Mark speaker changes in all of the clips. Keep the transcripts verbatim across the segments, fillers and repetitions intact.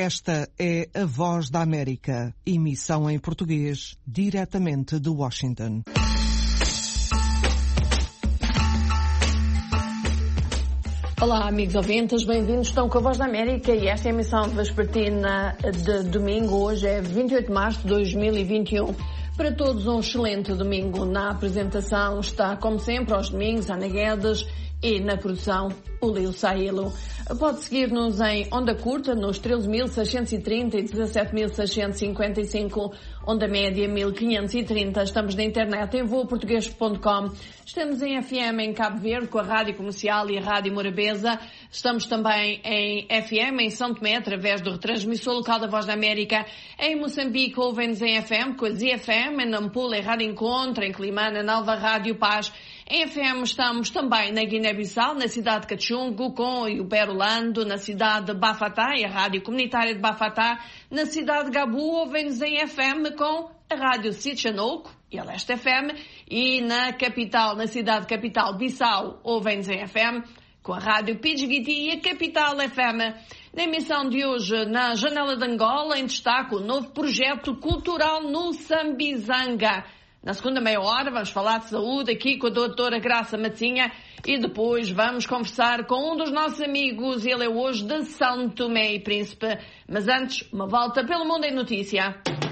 Speaker 1: Esta é a Voz da América, emissão em português, diretamente de Washington.
Speaker 2: Olá, amigos ouvintes, bem-vindos. Estão com a Voz da América e esta é a emissão vespertina de domingo. Hoje é vinte e oito de março de dois mil e vinte e um. Para todos, um excelente domingo. Na apresentação está, como sempre, aos domingos, Ana Guedes, e na produção, o Leo Sailo. Pode seguir-nos em onda curta nos treze mil seiscentos e trinta e dezassete mil seiscentos e cinquenta e cinco, onda média mil quinhentos e trinta. Estamos na internet em voa português ponto com. Estamos em F M em Cabo Verde com a Rádio Comercial e a Rádio Morabeza. Estamos também em F M em São Tomé através do retransmissor local da Voz da América. Em Moçambique ouvem-nos em F M com a Z F M, em Nampula em Rádio Encontro, em Climana, na Nova Rádio Paz. Em F M estamos também na Guiné-Bissau, na cidade de Cachungo, com o Berolando, na cidade de Bafatá, e a Rádio Comunitária de Bafatá. Na cidade de Gabu ouvem-nos em F M com a Rádio Sitchanoco e a Leste F M. E na capital, na cidade capital Bissau, ouvem-nos em F M com a Rádio Pidgiti e a Capital F M. Na emissão de hoje, na Janela de Angola, em destaque o novo projeto cultural no Sambizanga. Na segunda meia hora vamos falar de saúde aqui com a doutora Graça Matinha e depois vamos conversar com um dos nossos amigos, ele é hoje de São Tomé e Príncipe. Mas antes, uma volta pelo Mundo em Notícia.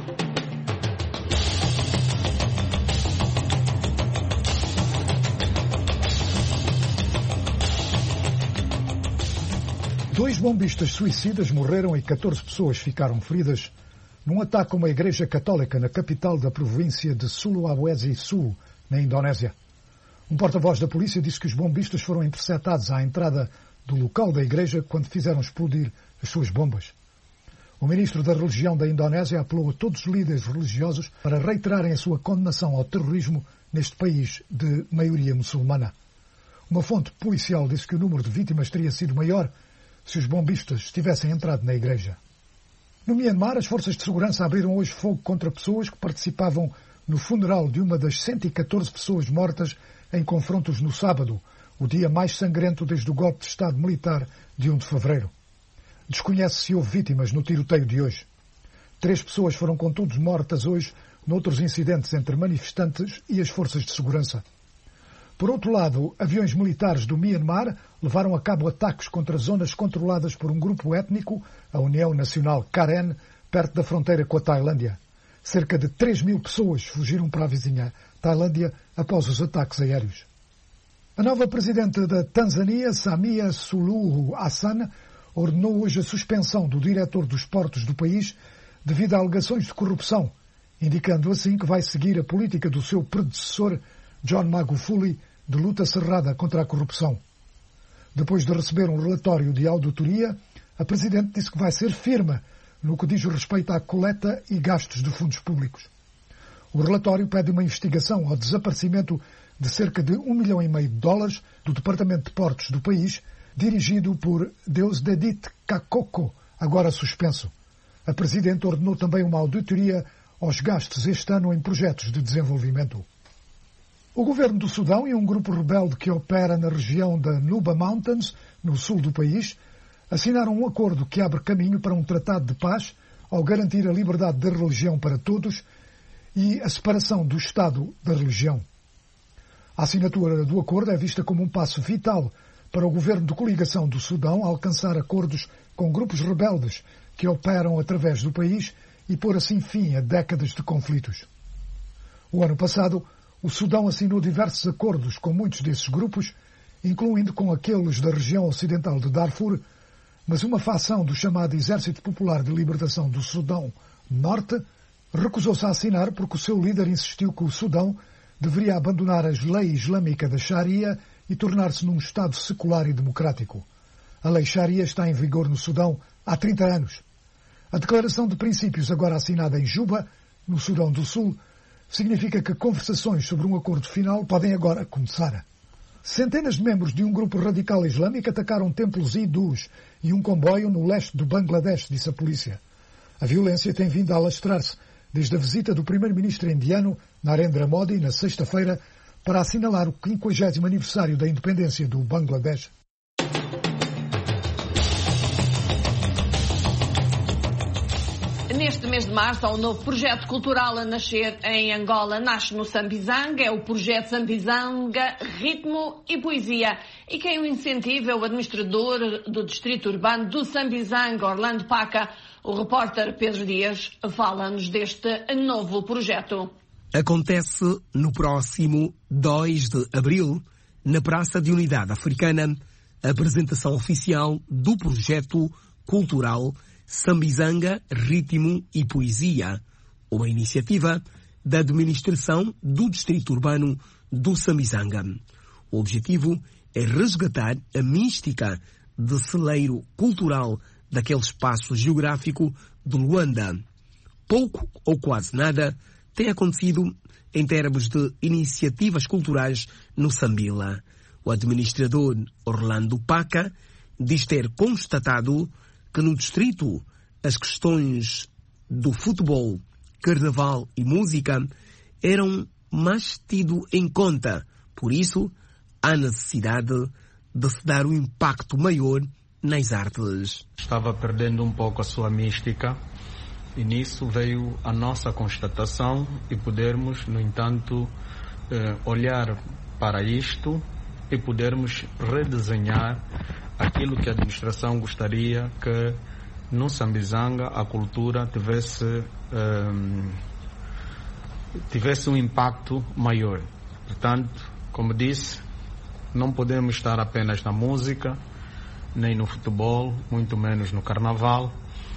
Speaker 3: Dois bombistas suicidas morreram e catorze pessoas ficaram feridas num ataque a uma igreja católica na capital da província de Sulawesi Sul, na Indonésia. Um porta-voz da polícia disse que os bombistas foram interceptados à entrada do local da igreja quando fizeram explodir as suas bombas. O ministro da Religião da Indonésia apelou a todos os líderes religiosos para reiterarem a sua condenação ao terrorismo neste país de maioria muçulmana. Uma fonte policial disse que o número de vítimas teria sido maior se os bombistas tivessem entrado na igreja. No Myanmar, as forças de segurança abriram hoje fogo contra pessoas que participavam no funeral de uma das cento e catorze pessoas mortas em confrontos no sábado, o dia mais sangrento desde o golpe de Estado militar de um de fevereiro. Desconhece se houve vítimas no tiroteio de hoje. Três pessoas foram, contudo, mortas hoje noutros incidentes entre manifestantes e as forças de segurança. Por outro lado, aviões militares do Myanmar levaram a cabo ataques contra zonas controladas por um grupo étnico, a União Nacional Karen, perto da fronteira com a Tailândia. Cerca de três mil pessoas fugiram para a vizinha Tailândia após os ataques aéreos. A nova presidente da Tanzânia, Samia Suluhu Hassan, ordenou hoje a suspensão do diretor dos portos do país devido a alegações de corrupção, indicando assim que vai seguir a política do seu predecessor, John Magufuli, de luta cerrada contra a corrupção. Depois de receber um relatório de auditoria, a Presidente disse que vai ser firme no que diz respeito à coleta e gastos de fundos públicos. O relatório pede uma investigação ao desaparecimento de cerca de um milhão e meio de dólares do Departamento de Portos do país, dirigido por Deusdedit Kakoko, agora suspenso. A Presidente ordenou também uma auditoria aos gastos este ano em projetos de desenvolvimento. O governo do Sudão e um grupo rebelde que opera na região da Nuba Mountains, no sul do país, assinaram um acordo que abre caminho para um tratado de paz ao garantir a liberdade da religião para todos e a separação do Estado da religião. A assinatura do acordo é vista como um passo vital para o governo de coligação do Sudão alcançar acordos com grupos rebeldes que operam através do país e pôr assim fim a décadas de conflitos. O ano passado, o Sudão assinou diversos acordos com muitos desses grupos, incluindo com aqueles da região ocidental de Darfur, mas uma facção do chamado Exército Popular de Libertação do Sudão Norte recusou-se a assinar porque o seu líder insistiu que o Sudão deveria abandonar a lei islâmica da Sharia e tornar-se num Estado secular e democrático. A lei Sharia está em vigor no Sudão há trinta anos. A declaração de princípios agora assinada em Juba, no Sudão do Sul, significa que conversações sobre um acordo final podem agora começar. Centenas de membros de um grupo radical islâmico atacaram templos hindus e um comboio no leste do Bangladesh, disse a polícia. A violência tem vindo a alastrar-se desde a visita do primeiro-ministro indiano, Narendra Modi, na sexta-feira, para assinalar o quinquagésimo aniversário da independência do Bangladesh.
Speaker 2: Neste mês de março há um novo projeto cultural a nascer em Angola. Nasce no Sambizanga, é o projeto Sambizanga, Ritmo e Poesia. E quem o incentiva é o administrador do Distrito Urbano do Sambizanga, Orlando Paca. O repórter Pedro Dias fala-nos deste novo projeto.
Speaker 4: Acontece no próximo dois de abril, na Praça de Unidade Africana, a apresentação oficial do projeto cultural Sambizanga, Ritmo e Poesia, uma iniciativa da administração do Distrito Urbano do Sambizanga. O objetivo é resgatar a mística de celeiro cultural daquele espaço geográfico de Luanda. Pouco ou quase nada tem acontecido em termos de iniciativas culturais no Sambila. O administrador Orlando Paca diz ter constatado que no distrito as questões do futebol, carnaval e música eram mais tido em conta. Por isso, há necessidade de se dar um impacto maior nas artes.
Speaker 5: Estava perdendo um pouco a sua mística e nisso veio a nossa constatação e podermos, no entanto, olhar para isto e podermos redesenhar aquilo que a administração gostaria que no Sambizanga a cultura tivesse, um, tivesse um impacto maior. Portanto, como disse, não podemos estar apenas na música, nem no futebol, muito menos no carnaval.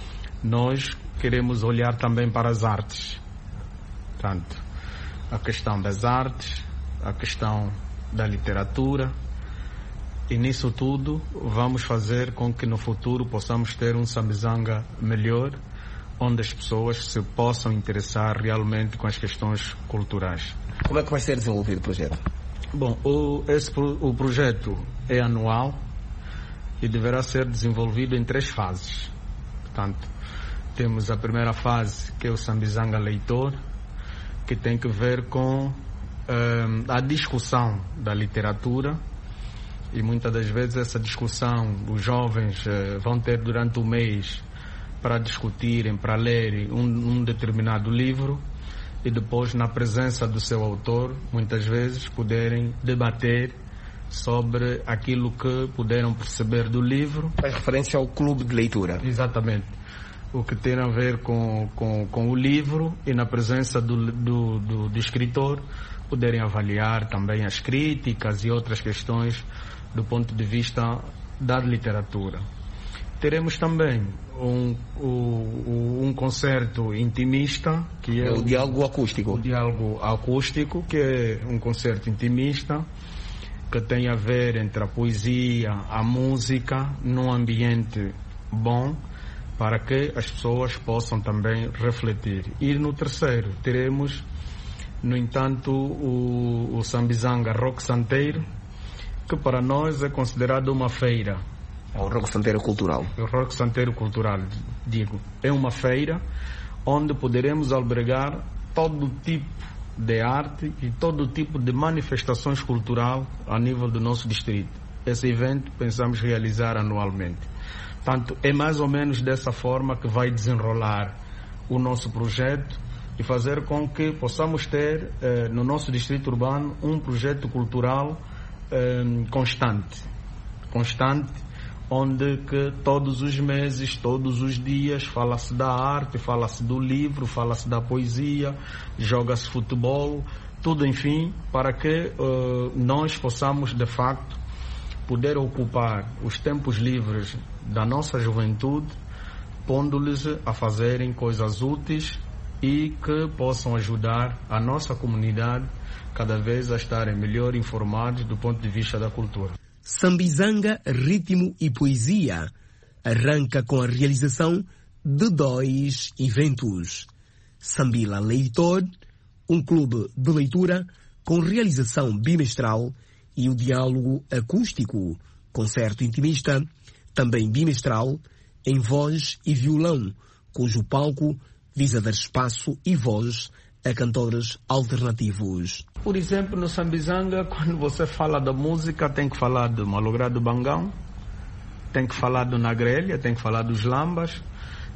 Speaker 5: Nós queremos olhar também para as artes. Portanto, a questão das artes, a questão da literatura, e nisso tudo vamos fazer com que no futuro possamos ter um Sambizanga melhor, onde as pessoas se possam interessar realmente com as questões culturais.
Speaker 4: Como é que vai ser desenvolvido o projeto?
Speaker 5: Bom, o, esse, o projeto é anual e deverá ser desenvolvido em três fases. Portanto, temos a primeira fase, que é o Sambizanga Leitor, que tem que ver com a discussão da literatura, e muitas das vezes essa discussão os jovens uh, vão ter durante o mês para discutirem, para lerem um, um determinado livro e depois, na presença do seu autor, muitas vezes poderem debater sobre aquilo que puderam perceber do livro.
Speaker 4: Faz referência ao clube de leitura.
Speaker 5: Exatamente. O que tem a ver com, com, com o livro, e na presença do, do, do, do escritor poderem avaliar também as críticas e outras questões do ponto de vista da literatura. Teremos também um, um, um concerto intimista, que é,
Speaker 4: é o, o diálogo acústico.
Speaker 5: O diálogo acústico, que é um concerto intimista que tem a ver entre a poesia, a música, num ambiente bom, para que as pessoas possam também refletir. E no terceiro teremos, no entanto, o, o Sambizanga Rock Santeiro, que para nós é considerado uma feira.
Speaker 4: É o Rock Santeiro Cultural.
Speaker 5: O Rock Santeiro Cultural, digo. É uma feira onde poderemos albergar todo tipo de arte e todo tipo de manifestações cultural a nível do nosso distrito. Esse evento pensamos realizar anualmente. Portanto, é mais ou menos dessa forma que vai desenrolar o nosso projeto e fazer com que possamos ter eh, no nosso distrito urbano um projeto cultural eh, constante. Constante, onde que todos os meses, todos os dias, fala-se da arte, fala-se do livro, fala-se da poesia, joga-se futebol, tudo, enfim, para que uh, nós possamos, de facto, poder ocupar os tempos livres da nossa juventude, pondo-lhes a fazerem coisas úteis e que possam ajudar a nossa comunidade cada vez a estarem melhor informados do ponto de vista da cultura.
Speaker 4: Sambizanga, Ritmo e Poesia arranca com a realização de dois eventos. Sambila Leitor, um clube de leitura com realização bimestral, e o diálogo acústico, concerto intimista, também bimestral, em voz e violão, cujo palco visa dar espaço e voz a cantores alternativos.
Speaker 5: Por exemplo, no Sambizanga, quando você fala da música, tem que falar do Malogrado Bangão, tem que falar do Nagrelha, tem que falar dos Lambas,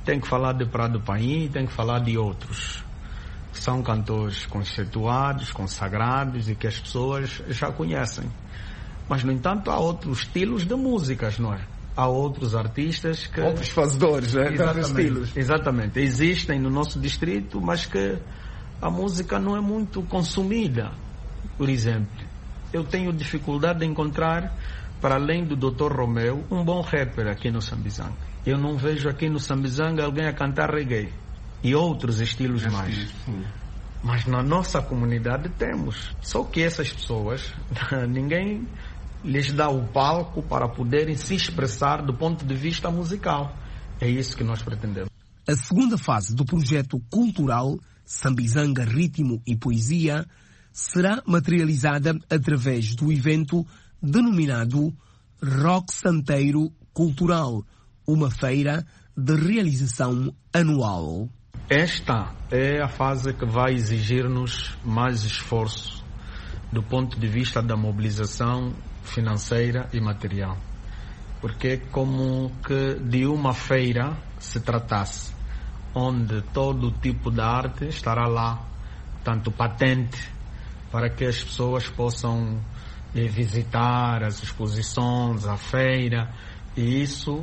Speaker 5: tem que falar de Prado Paim, tem que falar de outros. São cantores conceituados, consagrados e que as pessoas já conhecem. Mas, no entanto, há outros estilos de músicas, não é? Há outros artistas que...
Speaker 4: Outros fazedores, né? Exatamente, estilos.
Speaker 5: Exatamente. Existem no nosso distrito, mas que a música não é muito consumida. Por exemplo, eu tenho dificuldade de encontrar, para além do doutor Romeu, um bom rapper aqui no Sambizanga. Eu não vejo aqui no Sambizanga alguém a cantar reggae e outros estilos é mais. Sim. Mas na nossa comunidade temos. Só que essas pessoas, ninguém lhes dá o palco para poderem se expressar do ponto de vista musical. É isso que nós pretendemos.
Speaker 4: A segunda fase do projeto cultural Sambizanga Ritmo e Poesia será materializada através do evento denominado Rock Santeiro Cultural, uma feira de realização anual.
Speaker 5: Esta é a fase que vai exigir-nos mais esforço do ponto de vista da mobilização financeira e material. Porque é como que de uma feira se tratasse, onde todo tipo de arte estará lá, tanto patente, para que as pessoas possam eh, visitar as exposições, a feira, e isso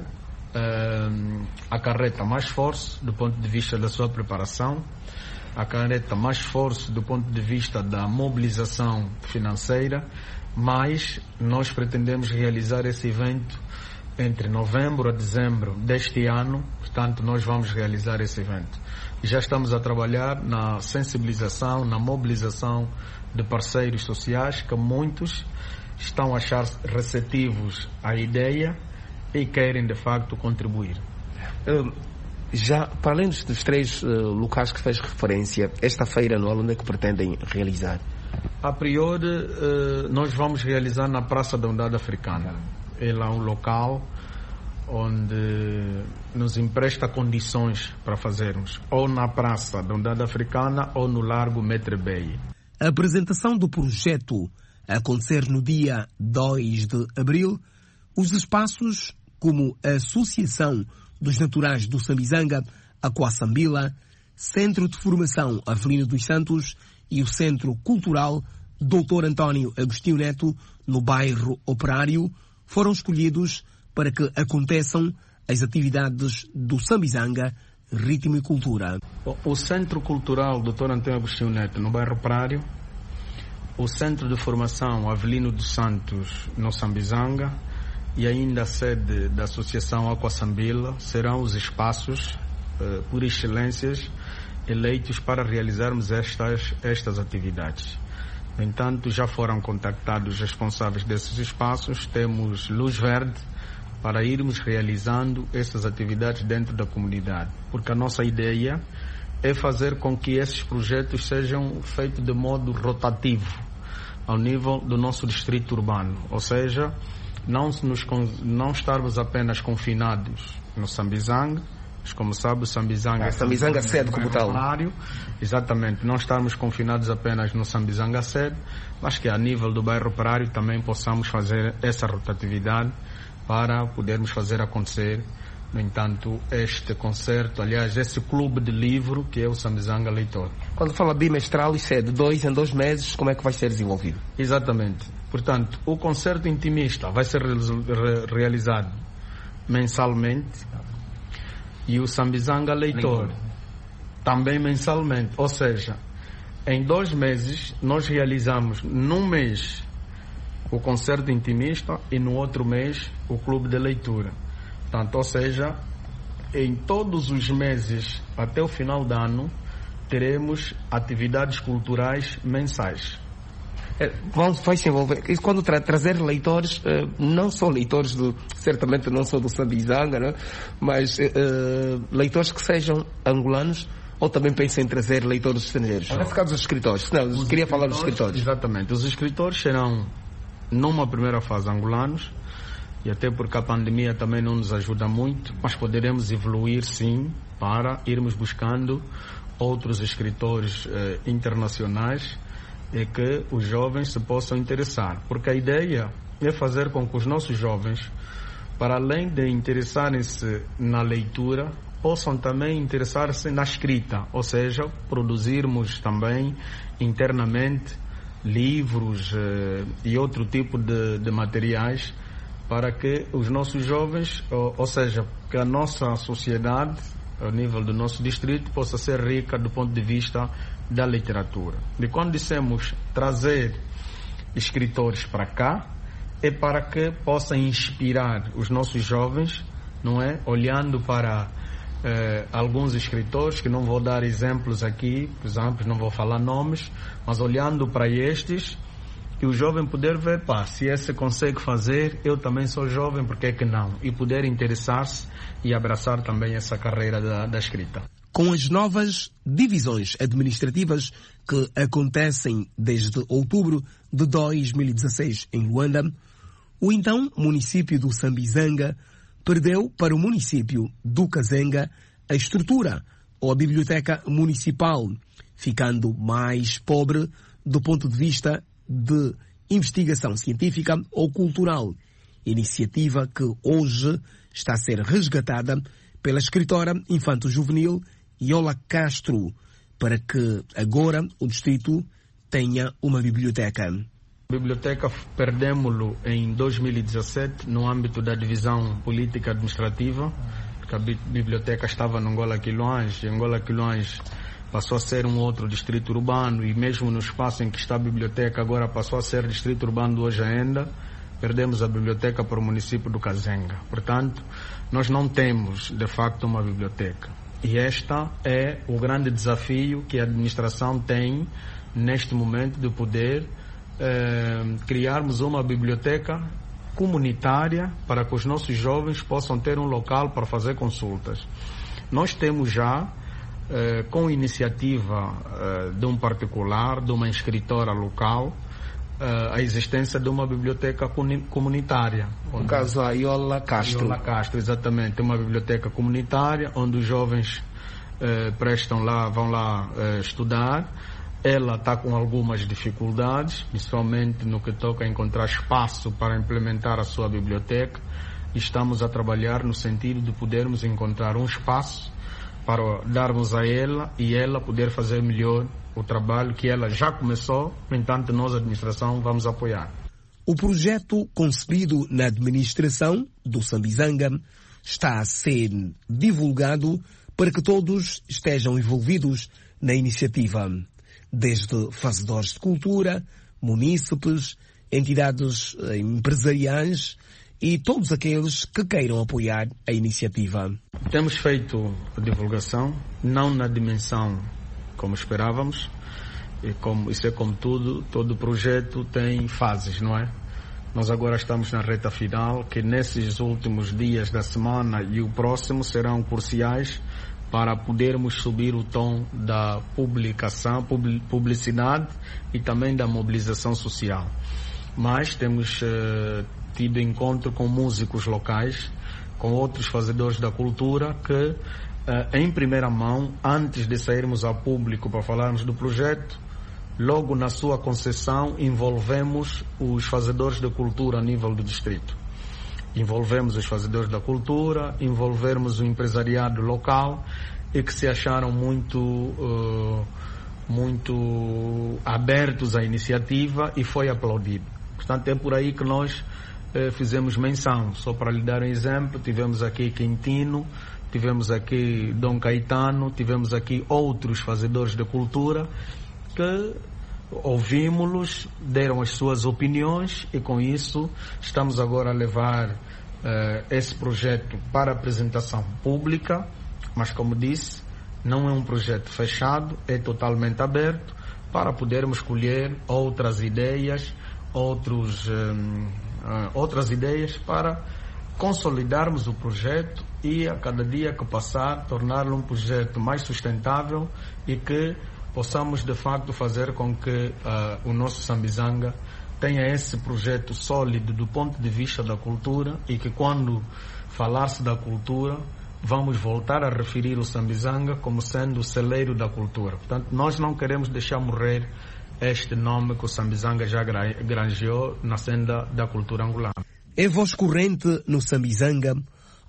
Speaker 5: Uh, acarreta mais esforço do ponto de vista da sua preparação, acarreta mais esforço do ponto de vista da mobilização financeira, mas nós pretendemos realizar esse evento entre novembro a dezembro deste ano, portanto nós vamos realizar esse evento. E já estamos a trabalhar na sensibilização, na mobilização de parceiros sociais, que muitos estão a achar receptivos à ideia e querem, de facto, contribuir.
Speaker 4: Uh, já, para além dos, dos três uh, locais que fez referência, esta feira anual, onde é que pretendem realizar?
Speaker 5: A priori, uh, nós vamos realizar na Praça da Unidade Africana. Ela é um local onde nos empresta condições para fazermos, ou na Praça da Unidade Africana ou no Largo Metre Bay.
Speaker 4: A apresentação do projeto a acontecer no dia dois de abril, os espaços como a Associação dos Naturais do Sambizanga, a Coaçambila, Centro de Formação Avelino dos Santos e o Centro Cultural doutor António Agostinho Neto, no bairro Operário, foram escolhidos para que aconteçam as atividades do Sambizanga, Ritmo e Cultura.
Speaker 5: O Centro Cultural doutor António Agostinho Neto, no bairro Operário, o Centro de Formação Avelino dos Santos, no Sambizanga, e ainda a sede da Associação Aquaçambila serão os espaços, eh, por excelências, eleitos para realizarmos estas, estas atividades. No entanto, já foram contactados os responsáveis desses espaços, temos luz verde para irmos realizando essas atividades dentro da comunidade, porque a nossa ideia é fazer com que esses projetos sejam feitos de modo rotativo ao nível do nosso distrito urbano, ou seja, não, nos, não estarmos apenas confinados no Sambizanga, mas como sabe o Sambizanga...
Speaker 4: Ah, Sambizanga sede como tal.
Speaker 5: Exatamente, não estarmos confinados apenas no Sambizanga sede, mas que a nível do bairro Operário também possamos fazer essa rotatividade para podermos fazer acontecer, no entanto, este concerto, aliás, esse clube de livro que é o Sambizanga Leitor.
Speaker 4: Quando fala bimestral, isso é de dois em dois meses, como é que vai ser desenvolvido?
Speaker 5: Exatamente. Portanto, o concerto intimista vai ser re realizado mensalmente e o Sambizanga Leitor, Leitor também mensalmente. Ou seja, em dois meses nós realizamos num mês o concerto intimista e no outro mês o clube de leitura. Portanto, ou seja, em todos os meses até o final do ano teremos atividades culturais mensais.
Speaker 4: É, vai se envolver, e quando tra trazer leitores, uh, não só leitores do, certamente não só do Sambizanga, né? Mas uh, leitores que sejam angolanos, ou também pensam em trazer leitores estrangeiros? Nesse caso, os escritores. Não, os queria falar dos escritores.
Speaker 5: Exatamente. Os escritores serão, numa primeira fase, angolanos, e até porque a pandemia também não nos ajuda muito, mas poderemos evoluir, sim, para irmos buscando outros escritores eh, internacionais e que os jovens se possam interessar. Porque a ideia é fazer com que os nossos jovens, para além de interessarem-se na leitura, possam também interessar-se na escrita, ou seja, produzirmos também internamente livros eh, e outro tipo de, de materiais para que os nossos jovens, ou, ou seja, que a nossa sociedade, ao nível do nosso distrito, possa ser rica do ponto de vista da literatura. E quando dissemos trazer escritores para cá, é para que possa inspirar os nossos jovens, não é? Olhando para eh, alguns escritores, que não vou dar exemplos aqui, por exemplo, não vou falar nomes, mas olhando para estes, e o jovem poder ver, pá, se esse consegue fazer, eu também sou jovem, por que que não? E poder interessar-se e abraçar também essa carreira da, da escrita.
Speaker 4: Com as novas divisões administrativas que acontecem desde outubro de dois mil e dezesseis em Luanda, o então município do Sambizanga perdeu para o município do Kazenga a estrutura ou a biblioteca municipal, ficando mais pobre do ponto de vista de investigação científica ou cultural, iniciativa que hoje está a ser resgatada pela escritora infanto-juvenil Yola Castro, para que agora o distrito tenha uma biblioteca.
Speaker 5: A biblioteca perdemos-lo em dois mil e dezassete no âmbito da divisão política administrativa, porque a biblioteca estava no Angola Quilões, e Angola Quilões passou a ser um outro distrito urbano, e mesmo no espaço em que está a biblioteca agora passou a ser distrito urbano de hoje ainda, perdemos a biblioteca para o município do Kazenga. Portanto, nós não temos de facto uma biblioteca. E este é o grande desafio que a administração tem neste momento, de poder eh, criarmos uma biblioteca comunitária para que os nossos jovens possam ter um local para fazer consultas. Nós temos já, eh, com iniciativa eh, de um particular, de uma escritora local, Uh, a existência de uma biblioteca comunitária.
Speaker 4: No caso, a Yola Castro.
Speaker 5: Yola Castro, exatamente. Uma biblioteca comunitária onde os jovens uh, prestam lá, vão lá uh, estudar. Ela está com algumas dificuldades, principalmente no que toca a encontrar espaço para implementar a sua biblioteca. Estamos a trabalhar no sentido de podermos encontrar um espaço para darmos a ela e ela poder fazer melhor o trabalho que ela já começou. No entanto, nós, a administração, vamos apoiar.
Speaker 4: O projeto concebido na administração do Sambizanga está a ser divulgado para que todos estejam envolvidos na iniciativa, desde fazedores de cultura, munícipes, entidades empresariais e todos aqueles que queiram apoiar a iniciativa.
Speaker 5: Temos feito a divulgação, não na dimensão como esperávamos, e como, isso é como tudo, todo projeto tem fases, não é? Nós agora estamos na reta final, que nesses últimos dias da semana e o próximo serão cruciais para podermos subir o tom da publicação, publicidade e também da mobilização social. Mas temos uh, tido encontro com músicos locais, com outros fazedores da cultura que, Uh, em primeira mão, antes de sairmos ao público para falarmos do projeto, logo na sua concessão envolvemos os fazedores da cultura a nível do distrito. Envolvemos os fazedores da cultura, envolvemos o empresariado local e que se acharam muito, uh, muito abertos à iniciativa e foi aplaudido. Portanto, é por aí que nós uh, fizemos menção. Só para lhe dar um exemplo, tivemos aqui Quintino, tivemos aqui Dom Caetano, tivemos aqui outros fazedores de cultura que ouvimos-los, deram as suas opiniões e com isso estamos agora a levar uh, esse projeto para apresentação pública, mas como disse, não é um projeto fechado, é totalmente aberto para podermos colher outras ideias, outros, um, uh, outras ideias para consolidarmos o projeto e a cada dia que passar torná-lo um projeto mais sustentável e que possamos de facto fazer com que uh, o nosso Sambizanga tenha esse projeto sólido do ponto de vista da cultura e que quando falar-se da cultura vamos voltar a referir o Sambizanga como sendo o celeiro da cultura. Portanto, nós não queremos deixar morrer este nome que o Sambizanga já granjeou na senda da cultura angolana.
Speaker 4: É voz corrente no Sambizanga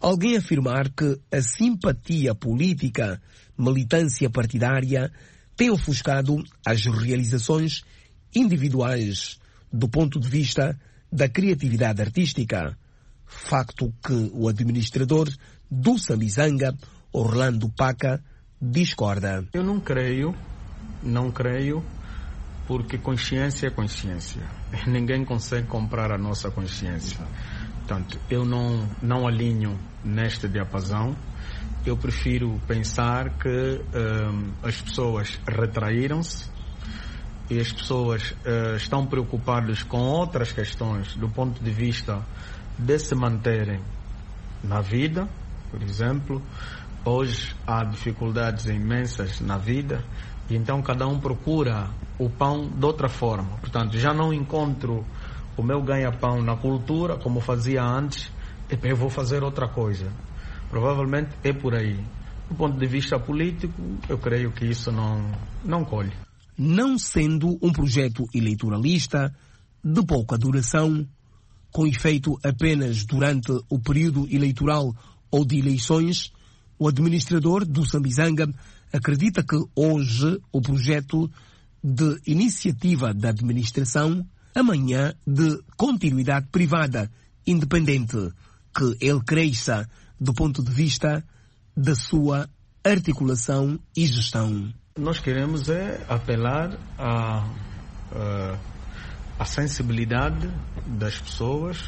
Speaker 4: alguém afirmar que a simpatia política, militância partidária, tem ofuscado as realizações individuais do ponto de vista da criatividade artística. Facto que o administrador do Sambizanga, Orlando Paca, discorda.
Speaker 5: Eu não creio, não creio, porque consciência é consciência. Ninguém consegue comprar a nossa consciência. Portanto, eu não, não alinho neste diapasão. Eu prefiro pensar que um, as pessoas retraíram-se e as pessoas uh, estão preocupadas com outras questões do ponto de vista de se manterem na vida. Por exemplo, hoje há dificuldades imensas na vida e então cada um procura o pão de outra forma. Portanto, já não encontro o meu ganha-pão na cultura como fazia antes, e eu vou fazer outra coisa. Provavelmente é por aí. Do ponto de vista político, eu creio que isso não, não colhe.
Speaker 4: Não sendo um projeto eleitoralista, de pouca duração, com efeito apenas durante o período eleitoral ou de eleições, o administrador do Sambizanga acredita que hoje o projeto de iniciativa da administração, amanhã de continuidade privada, independente, que ele cresça do ponto de vista da sua articulação e gestão.
Speaker 5: Nós queremos é apelar à, à, à sensibilidade das pessoas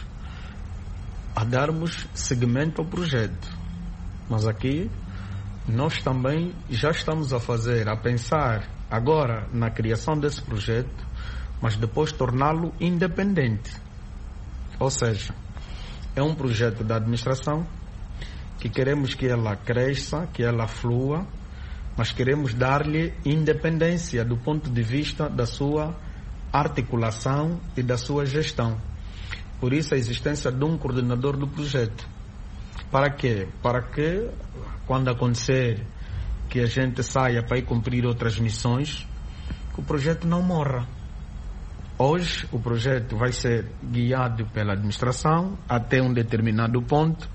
Speaker 5: a darmos seguimento ao projeto. Mas aqui nós também já estamos a fazer, a pensar agora na criação desse projeto, mas depois torná-lo independente. Ou seja, é um projeto da administração que queremos que ela cresça, que ela flua, mas queremos dar-lhe independência do ponto de vista da sua articulação e da sua gestão. Por isso a existência de um coordenador do projeto. Para quê? Para que, quando acontecer que a gente saia para ir cumprir outras missões, que o projeto não morra. Hoje o projeto vai ser guiado pela administração até um determinado ponto,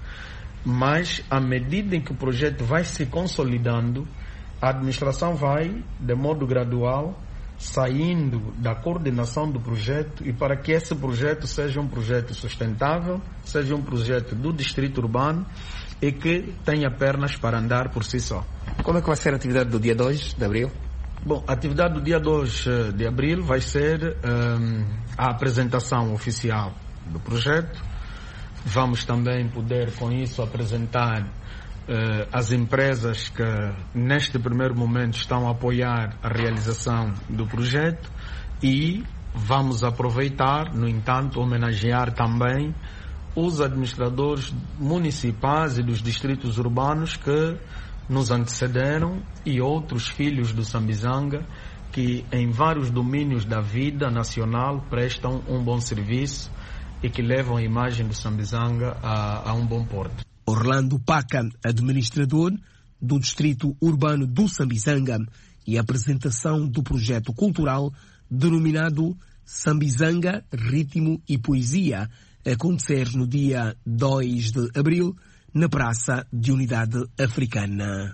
Speaker 5: mas à medida em que o projeto vai se consolidando, a administração vai, de modo gradual, saindo da coordenação do projeto, e para que esse projeto seja um projeto sustentável, seja um projeto do distrito urbano e que tenha pernas para andar por si só.
Speaker 4: Como é que vai ser a atividade do dia dois de abril?
Speaker 5: Bom, a atividade do dia dois de abril vai ser um, a apresentação oficial do projeto. Vamos também poder, com isso, apresentar uh, as empresas que, neste primeiro momento, estão a apoiar a realização do projeto e vamos aproveitar, no entanto, homenagear também os administradores municipais e dos distritos urbanos que nos antecederam e outros filhos do Sambizanga que em vários domínios da vida nacional prestam um bom serviço e que levam a imagem do Sambizanga a, a um bom porto.
Speaker 4: Orlando Paca, administrador do distrito urbano do Sambizanga, e a apresentação do projeto cultural denominado Sambizanga, Ritmo e Poesia, a acontecer no dia dois de abril, na Praça de Unidade Africana.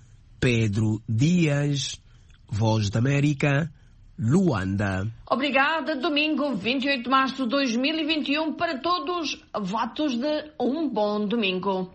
Speaker 4: Pedro Dias, Voz da América, Luanda.
Speaker 2: Obrigada. Domingo, vinte e oito de março de dois mil e vinte e um, para todos, votos de um bom domingo.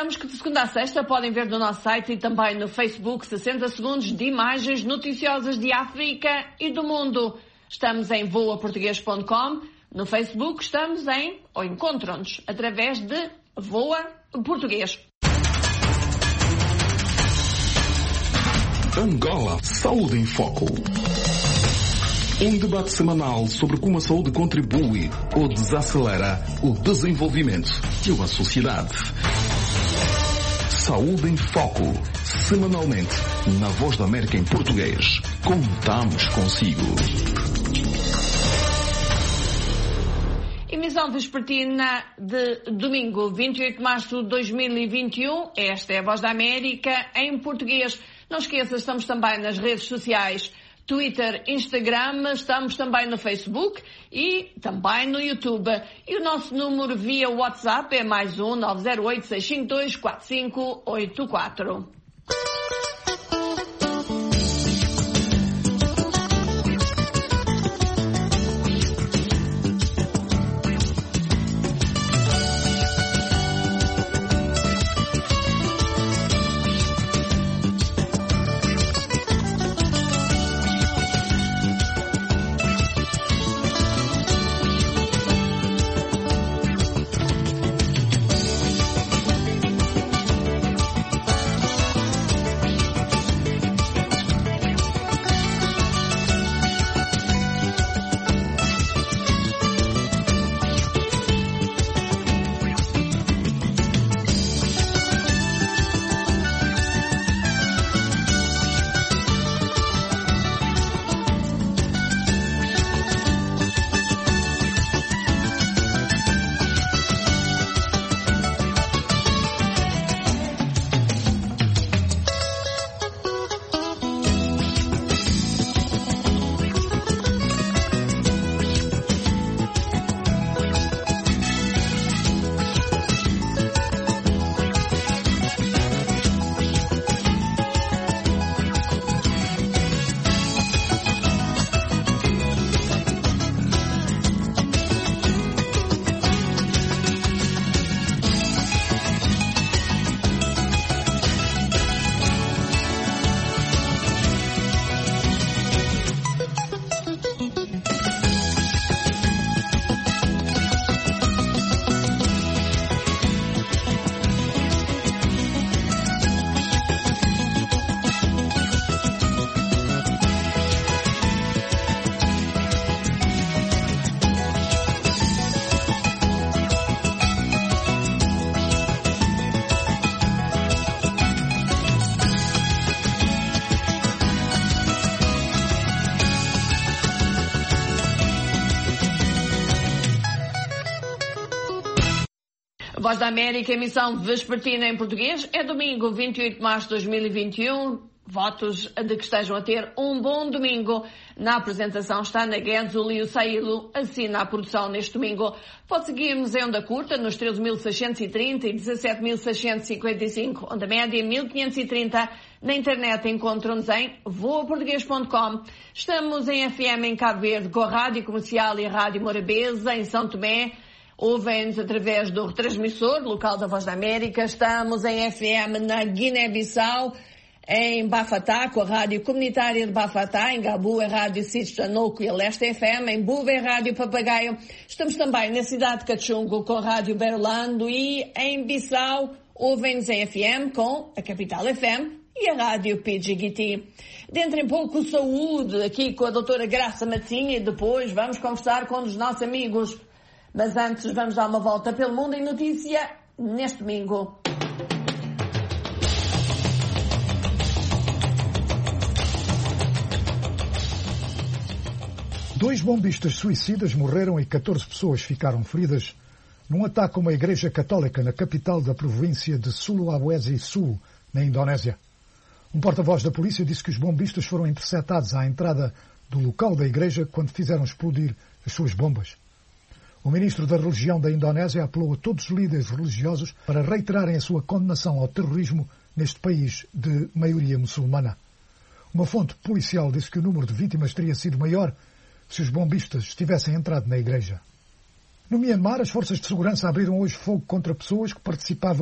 Speaker 2: lembramos que de segunda a sexta podem ver no nosso site e também no Facebook sessenta segundos de imagens noticiosas de África e do mundo. Estamos em voa português ponto com. No Facebook estamos em, ou encontram-nos, através de Voa Português.
Speaker 6: Angola Saúde em Foco. Um debate semanal sobre como a saúde contribui ou desacelera o desenvolvimento de uma sociedade. Saúde em Foco. Semanalmente, na Voz da América em português. Contamos consigo.
Speaker 2: Emissão vespertina de domingo, vinte e oito de março de dois mil e vinte e um. Esta é a Voz da América em português. Não esqueça, estamos também nas redes sociais, Twitter, Instagram, estamos também no Facebook e também no YouTube. E o nosso número via WhatsApp é mais um nove zero oito, seis cinco dois, quatro cinco oito quatro. Voz da América, emissão vespertina em português. É domingo, vinte e oito de março de dois mil e vinte e um. Votos de que estejam a ter um bom domingo. Na apresentação está Ana Guedes, o Lio Saílo assina a produção neste domingo. Pode seguir-nos em onda curta nos treze mil seiscentos e trinta e dezassete mil seiscentos e cinquenta e cinco, onda média mil quinhentos e trinta. Na internet encontram-nos em voa português ponto com. Estamos em F M em Cabo Verde com a Rádio Comercial e a Rádio Morabeza em São Tomé. Ouvem-nos através do retransmissor local da Voz da América. Estamos em F M na Guiné-Bissau, em Bafatá, com a Rádio Comunitária de Bafatá, em Gabu, a Rádio Cis Tanoco e a Leste F M, em Buva, a Rádio Papagaio. Estamos também na cidade de Cachungo, com a Rádio Berlando e em Bissau, ouvem-nos em F M com a Capital F M e a Rádio P G G T. Dentro em pouco, saúde, aqui com a doutora Graça Matinha, e depois vamos conversar com um dos nossos amigos. Mas antes vamos dar uma volta pelo mundo em notícia neste domingo.
Speaker 3: Dois bombistas suicidas morreram e catorze pessoas ficaram feridas num ataque a uma igreja católica na capital da província de Sulawesi Sul, na Indonésia. Um porta-voz da polícia disse que os bombistas foram interceptados à entrada do local da igreja quando fizeram explodir as suas bombas. O ministro da Religião da Indonésia apelou a todos os líderes religiosos para reiterarem a sua condenação ao terrorismo neste país de maioria muçulmana. Uma fonte policial disse que o número de vítimas teria sido maior se os bombistas tivessem entrado na igreja. No Myanmar, as forças de segurança abriram hoje fogo contra pessoas que participavam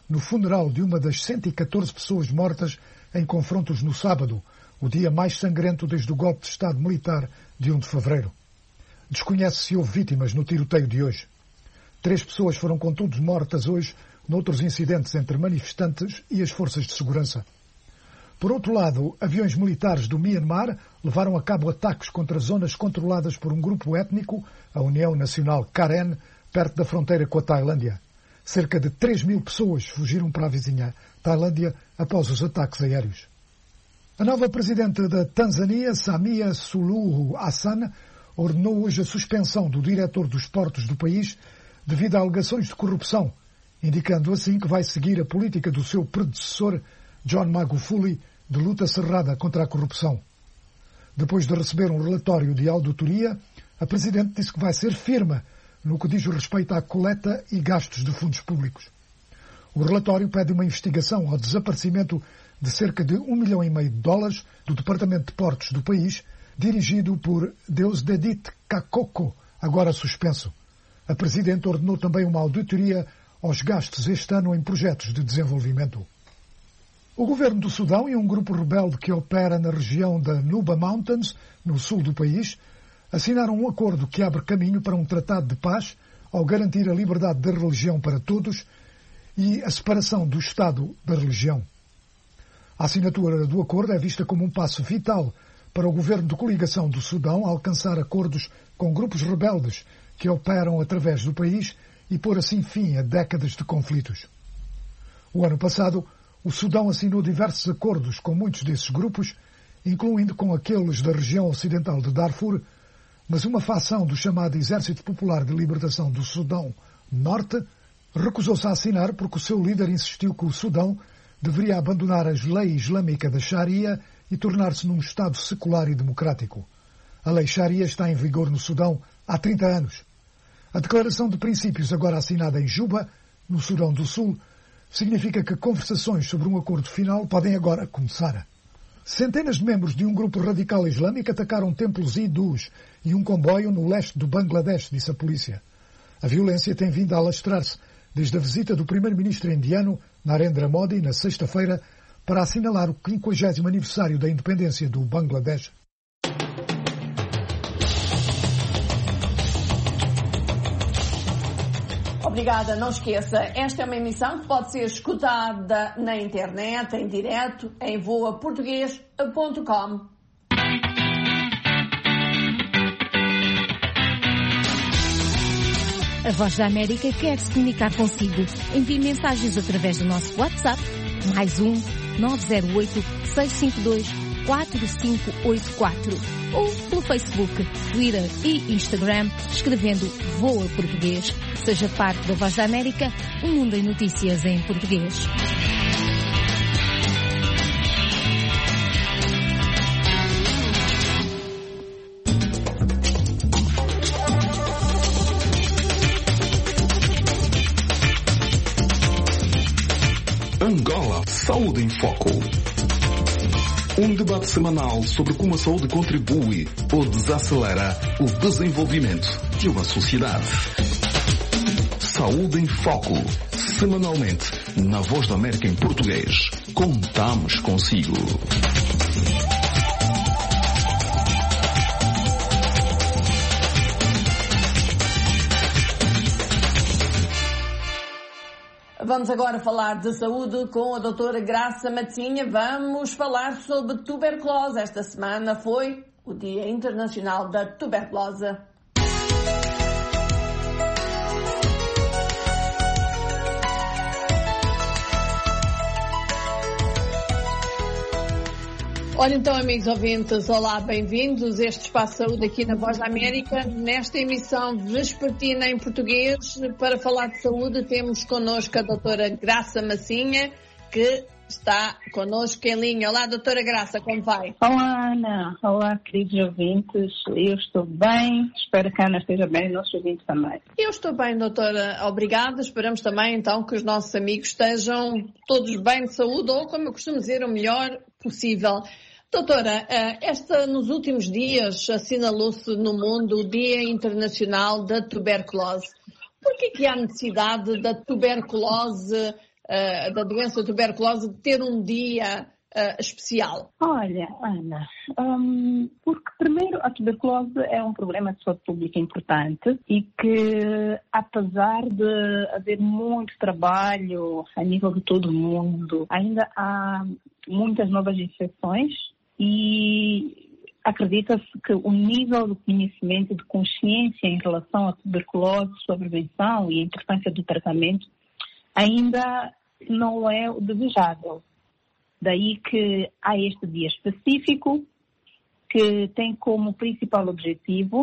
Speaker 3: no funeral de uma das cento e catorze pessoas mortas em confrontos no sábado, o dia mais sangrento desde o golpe de Estado militar de um de fevereiro. Desconhece se houve vítimas no tiroteio de hoje. Três pessoas foram, contudo, mortas hoje noutros incidentes entre manifestantes e as forças de segurança. Por outro lado, aviões militares do Myanmar levaram a cabo ataques contra zonas controladas por um grupo étnico, a União Nacional Karen, perto da fronteira com a Tailândia. Cerca de três mil pessoas fugiram para a vizinha Tailândia após os ataques aéreos. A nova presidente da Tanzânia, Samia Suluhu Hassan, ordenou hoje a suspensão do diretor dos portos do país devido a alegações de corrupção, indicando assim que vai seguir a política do seu predecessor, John Magufuli, de luta cerrada contra a corrupção. Depois de receber um relatório de auditoria, a Presidente disse que vai ser firme no que diz respeito à coleta e gastos de fundos públicos. O relatório pede uma investigação ao desaparecimento de cerca de um milhão e meio de dólares do Departamento de Portos do país, dirigido por Deusdedit Kakoko, agora suspenso. A Presidente ordenou também uma auditoria aos gastos este ano em projetos de desenvolvimento. O governo do Sudão e um grupo rebelde que opera na região da Nuba Mountains, no sul do país, assinaram um acordo que abre caminho para um tratado de paz ao garantir a liberdade da religião para todos e a separação do Estado da religião. A assinatura do acordo é vista como um passo vital para o governo de coligação do Sudão alcançar acordos com grupos rebeldes que operam através do país e pôr assim fim a décadas de conflitos. O ano passado, o Sudão assinou diversos acordos com muitos desses grupos, incluindo com aqueles da região ocidental de Darfur, mas uma facção do chamado Exército Popular de Libertação do Sudão Norte recusou-se a assinar porque o seu líder insistiu que o Sudão deveria abandonar as leis islâmicas da Sharia e tornar-se num Estado secular e democrático. A lei Sharia está em vigor no Sudão há trinta anos. A declaração de princípios agora assinada em Juba, no Sudão do Sul, significa que conversações sobre um acordo final podem agora começar. Centenas de membros de um grupo radical islâmico atacaram templos hindus e um comboio no leste do Bangladesh, disse a polícia. A violência tem vindo a alastrar-se desde a visita do primeiro-ministro indiano, Narendra Modi, na sexta-feira, para assinalar o quinquagésimo aniversário da independência do Bangladesh.
Speaker 2: Obrigada, não esqueça, esta é uma emissão que pode ser escutada na internet, em direto, em voa português ponto com.
Speaker 7: A Voz da América quer se comunicar consigo. Envie mensagens através do nosso WhatsApp, mais um nove zero oito, seis cinco dois, quatro cinco oito quatro, ou pelo Facebook, Twitter e Instagram, escrevendo Voa Português. Seja parte da Voz da América, um mundo em notícias em português.
Speaker 6: Angola Saúde em Foco. Um debate semanal sobre como a saúde contribui ou desacelera o desenvolvimento de uma sociedade. Saúde em Foco. Semanalmente, na Voz da América em português. Contamos consigo.
Speaker 2: Vamos agora falar de saúde com a doutora Graça Matzinha. Vamos falar sobre tuberculose. Esta semana foi o Dia Internacional da Tuberculose. Olha então, amigos ouvintes, olá, bem-vindos a este Espaço Saúde aqui na Voz da América. Nesta emissão vespertina em português, para falar de saúde, temos connosco a doutora Graça Massinha, que está connosco em linha. Olá, doutora Graça, como vai?
Speaker 8: Olá, Ana. Olá, queridos ouvintes. Eu estou bem. Espero que a Ana esteja bem e nossos ouvintes também.
Speaker 2: Eu estou bem, doutora. Obrigada. Esperamos também, então, que os nossos amigos estejam todos bem de saúde, ou, como eu costumo dizer, o melhor possível. Doutora, esta, nos últimos dias assinalou-se no mundo o Dia Internacional da Tuberculose. Por que que há necessidade da tuberculose uh, da doença tuberculose, de ter um dia uh, especial?
Speaker 8: Olha, Ana, um, porque primeiro a tuberculose é um problema de saúde pública importante e que, apesar de haver muito trabalho a nível de todo o mundo, ainda há muitas novas infecções e acredita-se que o nível de conhecimento e de consciência em relação à tuberculose, sua prevenção e a importância do tratamento ainda não é o desejável. Daí que há este dia específico que tem como principal objetivo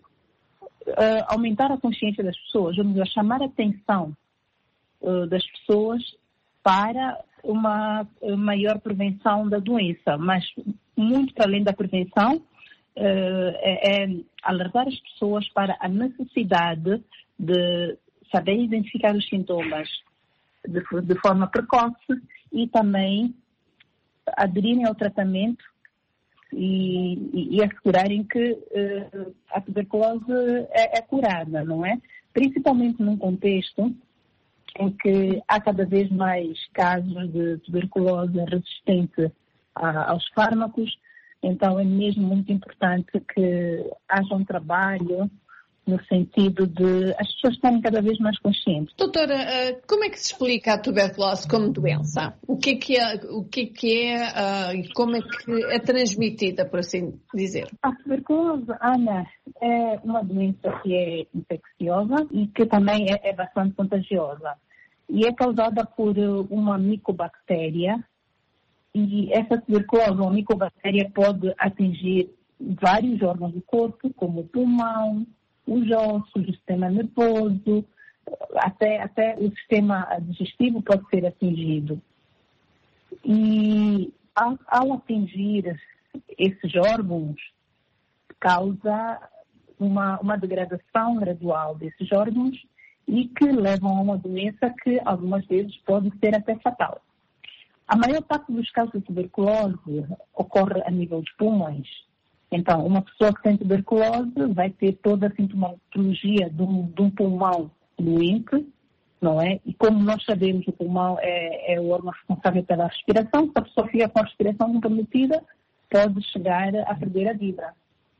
Speaker 8: uh, aumentar a consciência das pessoas, ou melhor, chamar a atenção uh, das pessoas para uma maior prevenção da doença, mas muito para além da prevenção, uh, é, é alertar as pessoas para a necessidade de saber identificar os sintomas de, de forma precoce e também aderirem ao tratamento e, e, e assegurarem que uh, a tuberculose é, é curada, não é? Principalmente num contexto em que há cada vez mais casos de tuberculose resistente a, aos fármacos, então é mesmo muito importante que haja um trabalho no sentido de as pessoas estarem cada vez mais conscientes.
Speaker 2: Doutora, como é que se explica a tuberculose como doença? O que é que é, o que é, que é e como é que é transmitida, por assim dizer?
Speaker 8: A tuberculose, Ana, é uma doença que é infecciosa e que também é, é bastante contagiosa. E é causada por uma micobactéria. E essa tuberculose, uma micobactéria, pode atingir vários órgãos do corpo, como o pulmão, os ossos, o sistema nervoso, até, até o sistema digestivo pode ser atingido. E ao, ao atingir esses órgãos, causa uma, uma degradação gradual desses órgãos e que levam a uma doença que algumas vezes pode ser até fatal. A maior parte dos casos de tuberculose ocorre a nível dos pulmões. Então, uma pessoa que tem tuberculose vai ter toda a sintomatologia de um, de um pulmão doente, não é? E como nós sabemos, o pulmão é, é o órgão responsável pela respiração. Se a pessoa fica com a respiração comprometida, pode chegar a perder a vida.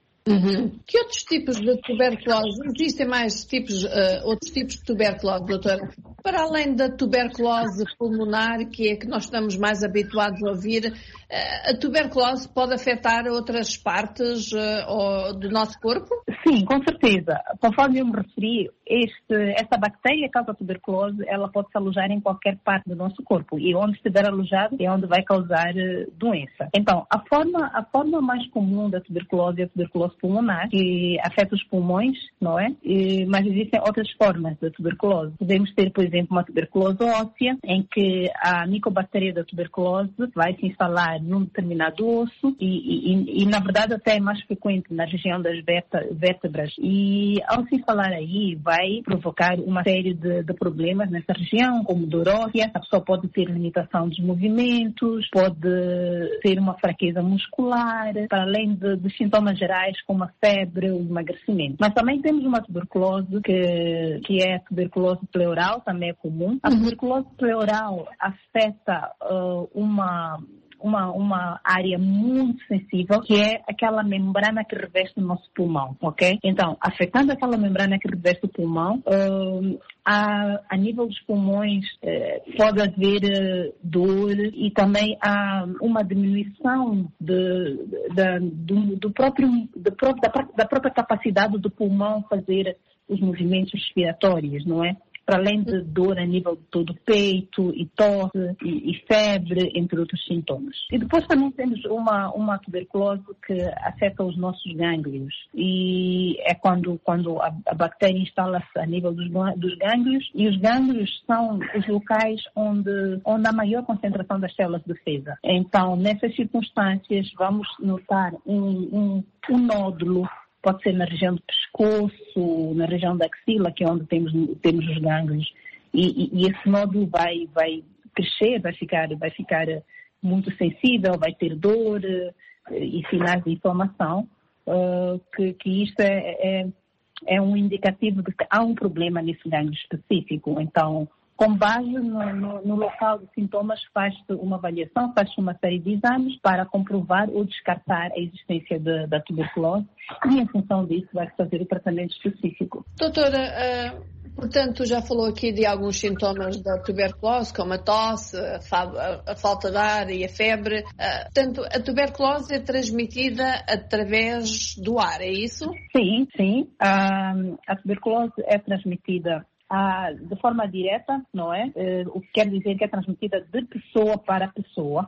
Speaker 2: Uhum. Que outros tipos de tuberculose? Existem mais tipos, uh, outros tipos de tuberculose, doutora? Para além da tuberculose pulmonar, que é que nós estamos mais habituados a ouvir, uh, a tuberculose pode afetar outras partes uh, do nosso corpo?
Speaker 8: Sim, com certeza. Conforme eu me referi, este, esta bactéria causa tuberculose, ela pode se alojar em qualquer parte do nosso corpo. E onde estiver alojado é onde vai causar uh, doença. Então, a forma, a forma mais comum da tuberculose é a tuberculose pulmonar, que afeta os pulmões, não é? E, mas existem outras formas da tuberculose. Podemos ter, por exemplo, uma tuberculose óssea, em que a micobactéria da tuberculose vai se instalar num determinado osso e, e, e na verdade, até é mais frequente na região das vértebras. E, ao se instalar aí, vai provocar uma série de, de problemas nessa região, como dor óssea. A pessoa pode ter limitação dos movimentos, pode ter uma fraqueza muscular, para além de, de sintomas gerais, como a febre, o emagrecimento. Mas também temos uma tuberculose que, que é a tuberculose pleural, também é comum. A tuberculose pleural afeta uh, uma, uma, uma área muito sensível, que é aquela membrana que reveste o nosso pulmão, ok? Então, afetando aquela membrana que reveste o pulmão, uh, a, a nível dos pulmões uh, pode haver uh, dor e também há uma diminuição de, de, de, do, do próprio, do, da, da própria capacidade do pulmão fazer os movimentos respiratórios, não é? Para além de dor a nível de todo o peito, e tosse, e, e febre, entre outros sintomas. E depois também temos uma, uma tuberculose que afeta os nossos gânglios. E é quando, quando a, a bactéria instala-se a nível dos, dos gânglios, e os gânglios são os locais onde, onde há maior concentração das células de defesa. Então, nessas circunstâncias, vamos notar um, um, um nódulo. Pode ser na região do pescoço, na região da axila, que é onde temos, temos os gânglios. E, e, e esse nódulo vai, vai crescer, vai ficar, vai ficar muito sensível, vai ter dor e sinais de inflamação, uh, que, que isto é, é, é um indicativo de que há um problema nesse gânglio específico. Então, Com base no, no, no local de sintomas, faz-se uma avaliação, faz-se uma série de exames para comprovar ou descartar a existência de, da tuberculose e, em função disso, vai-se fazer o tratamento específico.
Speaker 2: Doutora, uh, portanto, já falou aqui de alguns sintomas da tuberculose, como a tosse, a, fa- a falta de ar e a febre. Uh, portanto, a tuberculose é transmitida através do ar, é isso?
Speaker 8: Sim, sim. Uh, a tuberculose é transmitida Ah, de forma direta, não é? Eh, o que quer dizer que é transmitida de pessoa para pessoa.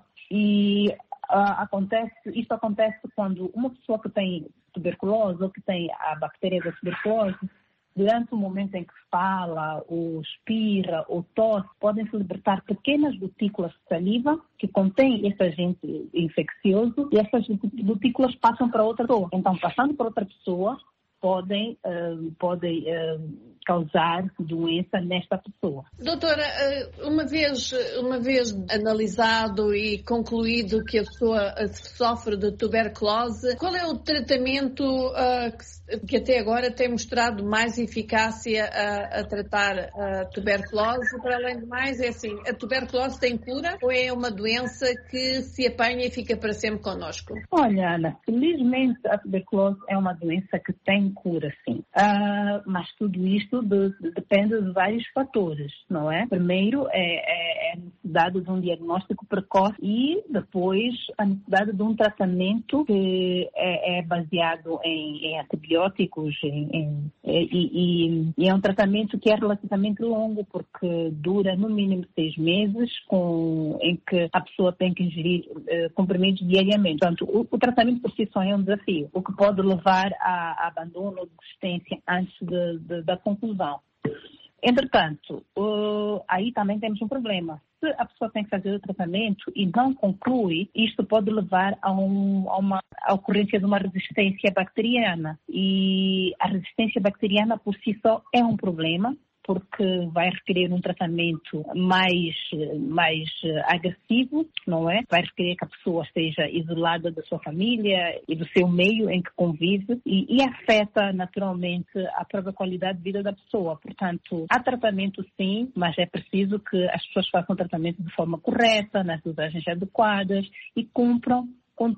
Speaker 8: E ah, acontece, isto acontece quando uma pessoa que tem tuberculose ou que tem a bactéria da tuberculose, durante o momento em que fala, ou espirra, ou tosse, podem se libertar pequenas gotículas de saliva que contêm esse agente infeccioso e essas gotículas passam para outra pessoa. Então, passando para outra pessoa, podem, uh, podem uh, causar doença nesta pessoa.
Speaker 2: Doutora, uma vez, uma vez analisado e concluído que a pessoa sofre de tuberculose, qual é o tratamento uh, que, que até agora tem mostrado mais eficácia a, a tratar a tuberculose? Para além de mais, é assim, a tuberculose tem cura ou é uma doença que se apanha e fica para sempre connosco?
Speaker 8: Olha, Ana, felizmente a tuberculose é uma doença que tem cura, sim. Uh, mas tudo isto de, de, depende de vários fatores, não é? Primeiro é, é, é a necessidade de um diagnóstico precoce e depois a necessidade de um tratamento que é, é baseado em, em antibióticos em, em, e, e, e é um tratamento que é relativamente longo porque dura no mínimo seis meses com, em que a pessoa tem que ingerir uh, comprimidos diariamente. Portanto, o, o tratamento por si só é um desafio, o que pode levar a, a abandono ou desistência antes de, de, da conclusão. Entretanto, uh, aí também temos um problema. Se a pessoa tem que fazer o tratamento e não conclui, isto pode levar a, um, a uma a ocorrência de uma resistência bacteriana. E a resistência bacteriana por si só é um problema, porque vai requerer um tratamento mais, mais agressivo, não é? Vai requerer que a pessoa esteja isolada da sua família e do seu meio em que convive e, e afeta naturalmente a própria qualidade de vida da pessoa. Portanto, há tratamento sim, mas é preciso que as pessoas façam o tratamento de forma correta, nas dosagens adequadas e cumpram com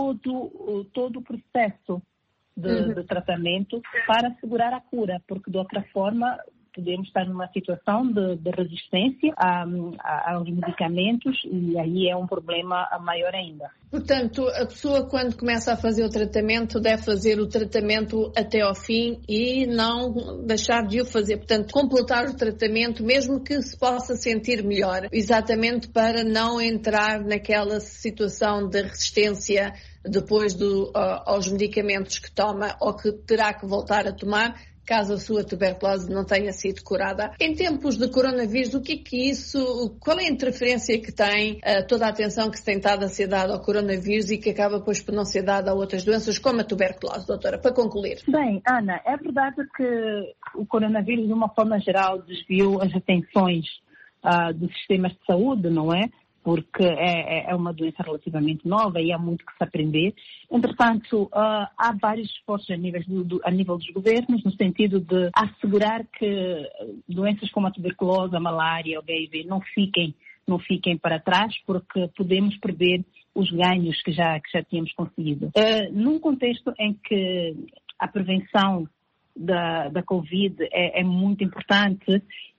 Speaker 8: todo, todo o processo de, uhum. de tratamento para assegurar a cura, porque de outra forma podemos estar numa situação de, de resistência a, a, aos medicamentos e aí é um problema maior ainda.
Speaker 2: Portanto, a pessoa quando começa a fazer o tratamento deve fazer o tratamento até ao fim e não deixar de o fazer. Portanto, completar o tratamento mesmo que se possa sentir melhor, exatamente para não entrar naquela situação de resistência depois do, uh, aos medicamentos que toma ou que terá que voltar a tomar, caso a sua tuberculose não tenha sido curada. Em tempos de coronavírus, o que é que isso, qual é a interferência que tem uh, toda a atenção que se tem estado a ser dada ao coronavírus e que acaba depois por não ser dada a outras doenças como a tuberculose, doutora, para concluir?
Speaker 8: Bem, Ana, é verdade que o coronavírus, de uma forma geral, desviou as atenções uh, dos sistemas de saúde, não é? Porque é, é uma doença relativamente nova e há muito que se aprender. Entretanto, uh, há vários esforços a nível, do, a nível dos governos no sentido de assegurar que doenças como a tuberculose, a malária, o H I V não fiquem, não fiquem para trás, porque podemos perder os ganhos que já, que já tínhamos conseguido. Uh, num contexto em que a prevenção da, da Covid é, é muito importante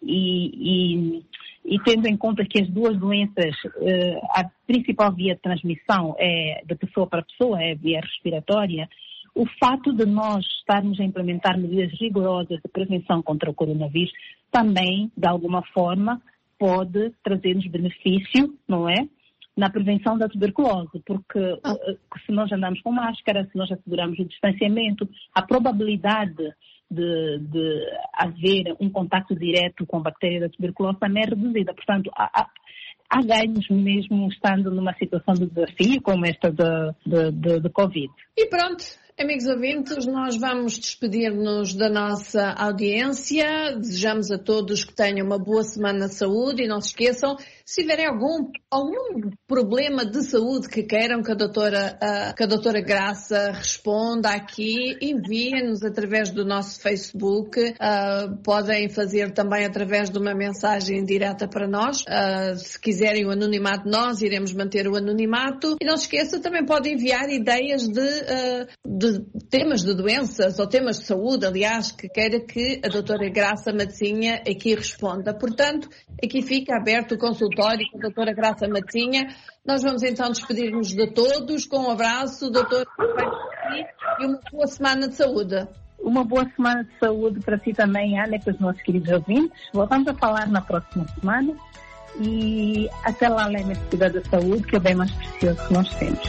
Speaker 8: e, e E tendo em conta que as duas doenças, a principal via de transmissão é de pessoa para pessoa, é a via respiratória, o fato de nós estarmos a implementar medidas rigorosas de prevenção contra o coronavírus também, de alguma forma, pode trazer-nos benefício, não é? Na prevenção da tuberculose, porque ah. se nós andamos com máscara, se nós asseguramos o distanciamento, a probabilidade De, de haver um contacto direto com a bactéria da tuberculose também é reduzida. Portanto, há, há, há ganhos mesmo estando numa situação de desafio como esta de, de, de, de Covid.
Speaker 2: E pronto, Amigos ouvintes, nós vamos despedir-nos da nossa audiência. Desejamos a todos que tenham uma boa semana de saúde e não se esqueçam, se tiverem algum, algum problema de saúde que queiram que a doutora, a, que a doutora Graça responda aqui, enviem-nos através do nosso Facebook. Uh, podem fazer também através de uma mensagem direta para nós. Uh, se quiserem o anonimato, nós iremos manter o anonimato. E não se esqueça, também podem enviar ideias de, uh, de temas de doenças ou temas de saúde, aliás, que queira que a doutora Graça Matosinha aqui responda. Portanto, aqui fica aberto o consultório com a doutora Graça Matosinha. Nós vamos então despedir-nos de todos com um abraço, doutora, e uma boa semana de saúde.
Speaker 8: Uma boa semana de saúde para si também, Ana, e para os nossos queridos ouvintes. Voltamos a falar na próxima semana e até lá, lembre-se de cuidar da saúde, que é o bem mais precioso que nós temos.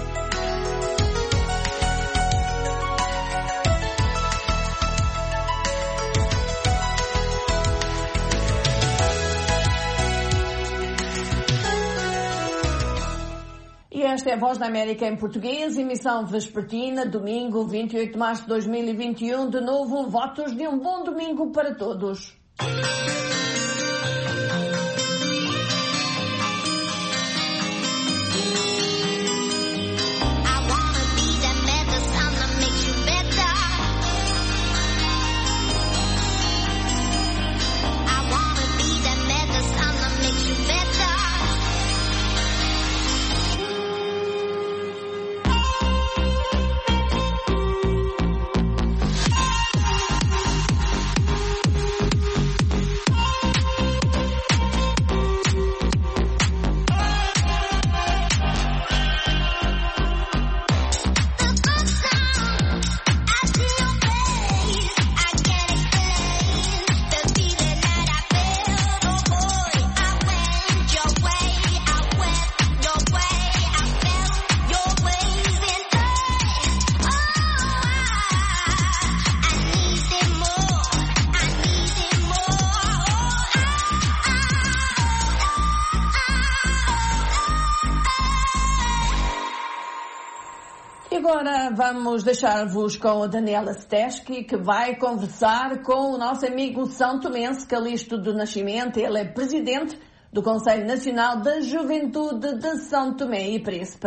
Speaker 2: E esta é a Voz da América em português, emissão vespertina, domingo, vinte e oito de março de dois mil e vinte e um. De novo, votos de um bom domingo para todos. Agora vamos deixar-vos com a Daniela Steschi, que vai conversar com o nosso amigo São Tomense, Calixto do Nascimento. Ele é presidente do Conselho Nacional da Juventude de São Tomé e Príncipe.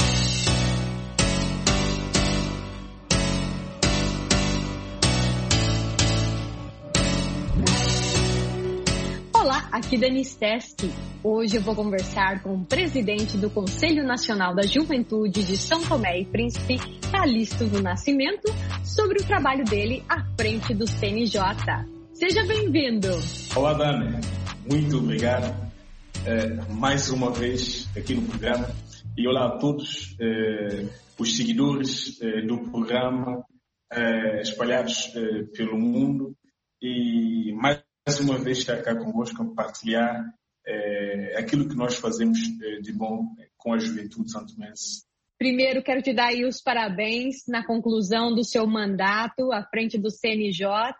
Speaker 9: Olá, aqui Dani Steschi. Hoje eu vou conversar com o presidente do Conselho Nacional da Juventude de São Tomé e Príncipe, Calixto do Nascimento, sobre o trabalho dele à frente do C N J. Seja bem-vindo.
Speaker 10: Olá, Dani. Muito obrigado uh, mais uma vez aqui no programa. E olá a todos uh, os seguidores uh, do programa uh, espalhados uh, pelo mundo. E mais mais uma vez estar cá convosco a partilhar é, aquilo que nós fazemos é, de bom com a juventude santomense.
Speaker 9: Primeiro, quero te dar aí os parabéns na conclusão do seu mandato à frente do C N J.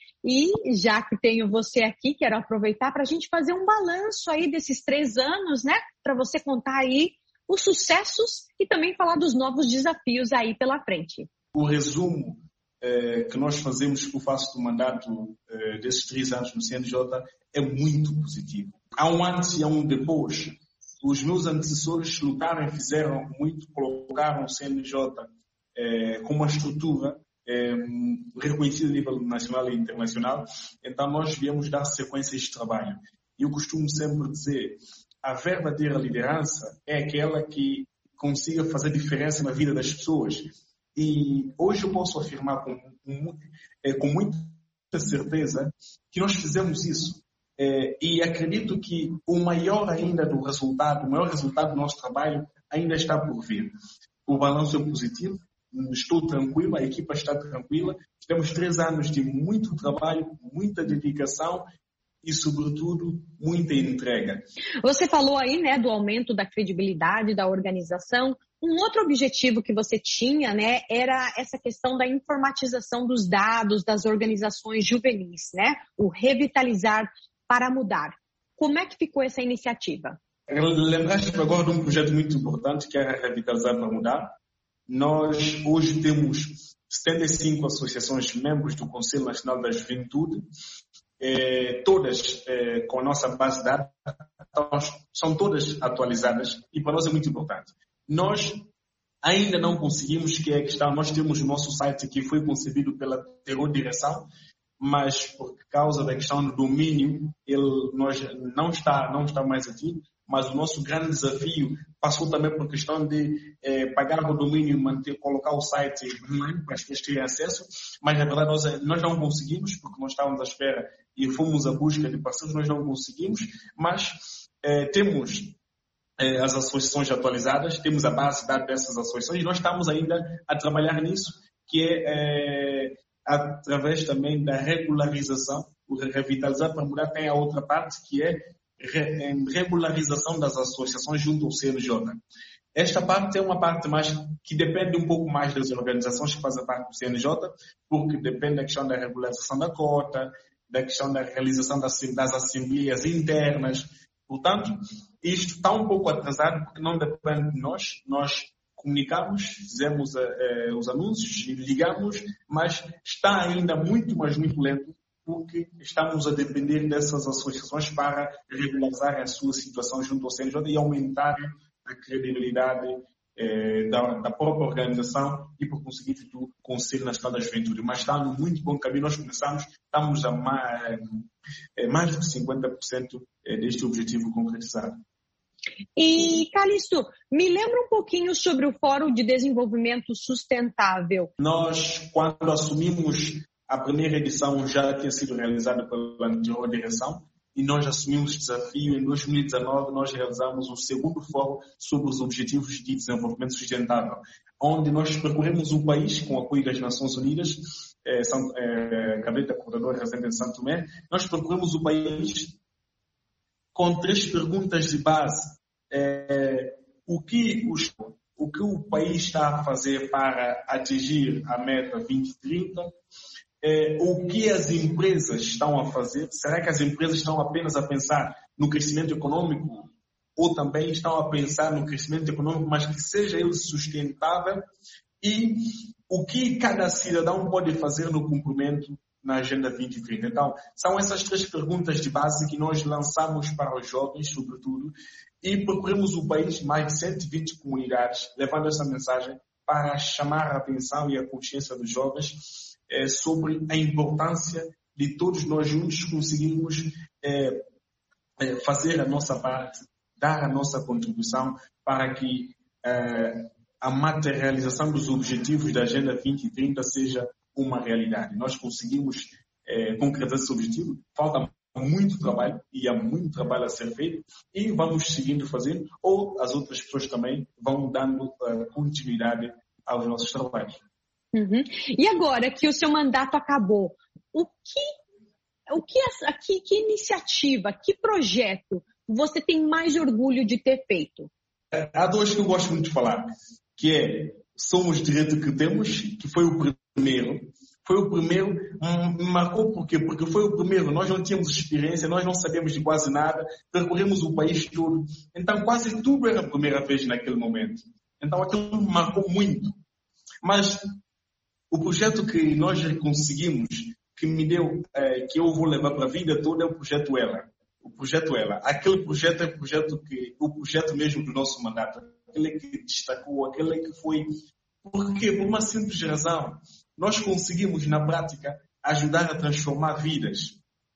Speaker 9: E já que tenho você aqui, quero aproveitar para a gente fazer um balanço aí desses três anos, né? Para você contar aí os sucessos e também falar dos novos desafios aí pela frente.
Speaker 10: O resumo Eh, que nós fazemos, que eu faço do mandato eh, desses três anos no C N J, é muito positivo. Há um antes e há um depois. Os meus antecessores lutaram e fizeram muito, colocaram o C N J eh, com uma estrutura eh, reconhecida a nível nacional e internacional. Então nós viemos dar sequência a este trabalho. E eu costumo sempre dizer, a verdadeira liderança é aquela que consiga fazer diferença na vida das pessoas. E hoje eu posso afirmar com, com, com muita certeza que nós fizemos isso. É, e acredito que o maior ainda do resultado, o maior resultado do nosso trabalho ainda está por vir. O balanço é positivo, estou tranquilo, a equipa está tranquila. Temos três anos de muito trabalho, muita dedicação e, sobretudo, muita entrega.
Speaker 9: Você falou aí, né, do aumento da credibilidade da organização. Um outro objetivo que você tinha, né, era essa questão da informatização dos dados das organizações juvenis, né? O Revitalizar para Mudar. Como é que ficou essa iniciativa?
Speaker 10: Lembraste agora de um projeto muito importante que era Revitalizar para Mudar. Nós hoje temos setenta e cinco associações membros do Conselho Nacional da Juventude, eh, todas eh, com a nossa base de dados, são todas atualizadas e para nós é muito importante. Nós ainda não conseguimos, que é a questão, nós temos o nosso site que foi concebido pela Terror Direção, mas por causa da questão do domínio, ele nós, não, está, não está mais ativo, mas o nosso grande desafio passou também por questão de eh, pagar o domínio e manter, colocar o site online para as pessoas terem acesso, mas na verdade nós, nós não conseguimos, porque nós estávamos à espera e fomos à busca de parceiros, nós não conseguimos, mas eh, temos eh, as associações atualizadas, temos a base de dados dessas associações e nós estamos ainda a trabalhar nisso, que é eh, através também da regularização, o revitalizar para mudar tem a outra parte que é regularização das associações junto ao C N J. Esta parte é uma parte mais que depende um pouco mais das organizações que fazem parte do C N J, porque depende da questão da regularização da cota, da questão da realização das, das assembleias internas. Portanto, isto está um pouco atrasado porque não depende de nós. Nós comunicamos, fizemos uh, os anúncios, ligamos, mas está ainda muito, mas muito lento, porque estamos a depender dessas associações para regularizar a sua situação junto ao C N J e aumentar a credibilidade eh, da, da própria organização e, por conseguinte, do Conselho Nacional da Juventude. Mas está no muito bom caminho. Nós começamos, estamos a mais, eh, mais de cinquenta por cento deste objetivo concretizado.
Speaker 9: E, Calixto, me lembra um pouquinho sobre o Fórum de Desenvolvimento Sustentável.
Speaker 10: Nós, quando assumimos a primeira edição, já tinha sido realizada pela anterior direção e nós assumimos o desafio. Em dois mil e dezenove, nós realizamos o segundo fórum sobre os Objetivos de Desenvolvimento Sustentável, onde nós percorremos o país com o apoio das Nações Unidas, eh, São, eh, Gabinete Coordenador residente em Santo Tomé. Nós percorremos o país com três perguntas de base. Eh, o, que os, o que o país está a fazer para atingir a meta vinte trinta? É, o que as empresas estão a fazer? Será que as empresas estão apenas a pensar no crescimento econômico ou também estão a pensar no crescimento econômico, mas que seja ele sustentável? E o que cada cidadão pode fazer no cumprimento na Agenda vinte trinta? Então, são essas três perguntas de base que nós lançamos para os jovens, sobretudo, e procuramos o país, mais de cento e vinte comunidades, levando essa mensagem para chamar a atenção e a consciência dos jovens É, sobre a importância de todos nós juntos conseguirmos é, é, fazer a nossa parte, dar a nossa contribuição para que é, a materialização dos objetivos da Agenda vinte trinta seja uma realidade. Nós conseguimos é, concretizar esse objetivo, falta muito trabalho e há muito trabalho a ser feito e vamos seguindo fazendo, ou as outras pessoas também vão dando uh, continuidade aos nossos trabalhos.
Speaker 9: Uhum. E agora que o seu mandato acabou, o que, o que, que, que iniciativa, que projeto você tem mais orgulho de ter feito?
Speaker 10: Há dois que eu gosto muito de falar, que é Somos Direito que Temos, que foi o primeiro. Foi o primeiro, me marcou por quê? Porque foi o primeiro, nós não tínhamos experiência, nós não sabíamos de quase nada, percorremos o país todo, então quase tudo era a primeira vez naquele momento. Então aquilo me marcou muito. Mas o projeto que nós conseguimos, que me deu, é, que eu vou levar para a vida toda, é o projeto Ela. O projeto Ela. Aquele projeto é o projeto, que, o projeto mesmo do nosso mandato. Aquele que destacou, aquele que foi... Por quê? Por uma simples razão. Nós conseguimos, na prática, ajudar a transformar vidas.